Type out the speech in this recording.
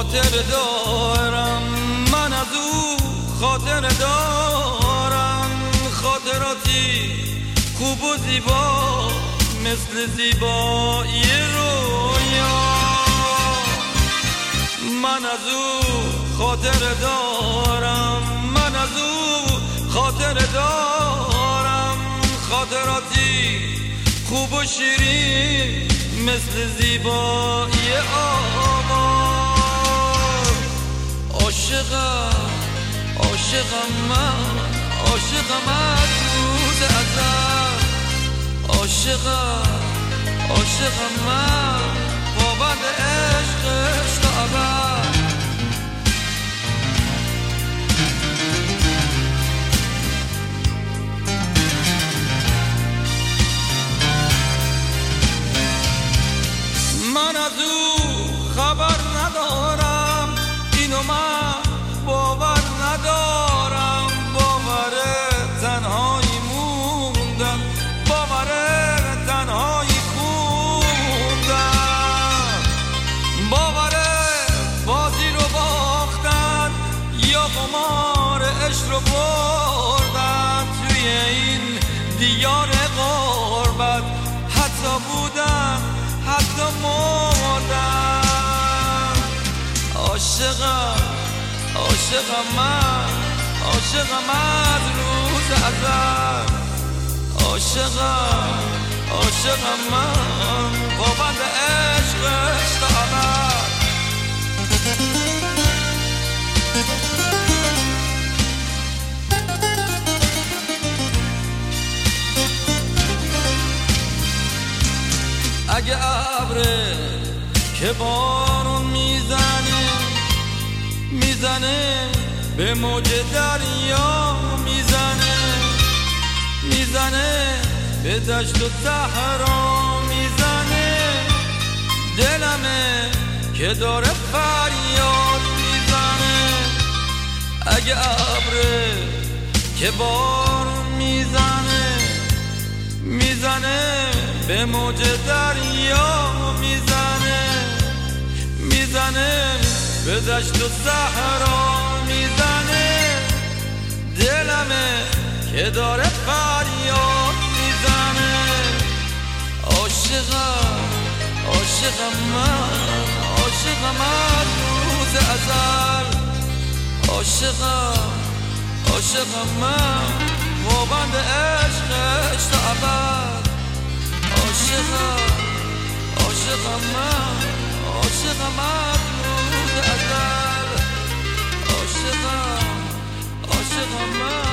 خاطر دارم، من از او خاطر دارم، خاطراتی خوب و زیبا مثل زیبایی رویا. من از او خاطر دارم، من از او خاطر دارم، خاطراتی خوب و شیرین مثل زیبایی آواز. عاشقم عاشقم من، عاشقم از روز ازل، عاشقم عاشقم من، پابند عشقش تا ابد. من از او خبر ندارم، اینو من باور ندارم، باور تنهایی موندم، باور تنهایی خوندم، باور بازی رو باختن یا قمار عشق رو بردن، توی این دیار غربت حتی بودن حتی مردم. عاشقم عاشقم من، عاشقم از روز ازل، عاشقم عاشقم من، پابند عشقش تا ابد. اگه ابره که بارون میزنه، میزنه به موج دریا، میزنه میزنه به دشت و صحرا، میزنه دلمه که داره فریاد میزنه. اگه ابره که بارون میزنه، میزنه به موج دریا، میزنه میزنه به دشت و صحرا، میزنه دلمه که داره فریاد میزنه. عاشقم عاشقم من، عاشقم از روز ازل، عاشقم عاشقم من، پابند عشقش تا ابد. عاشقم عاشقم من، عاشقم از روز ازل، عاشقم عاشقم من.